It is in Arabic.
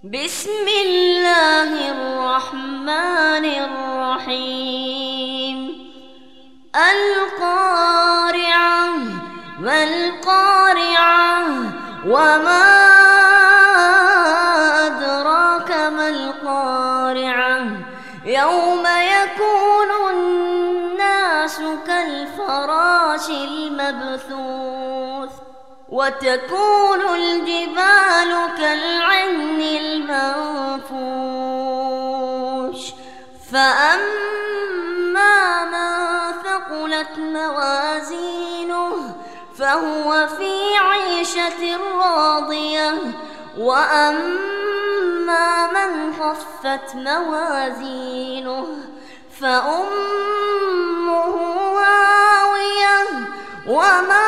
بسم الله الرحمن الرحيم. القارعة ما القارعة وما أدراك ما القارعة يوم يكون الناس كالفراش المبثوث وتكون الجبال كالعهن المنفوش فأما من ثقلت موازينه فهو في عيشة راضية وأما من خفت موازينه فأمه هاوية وما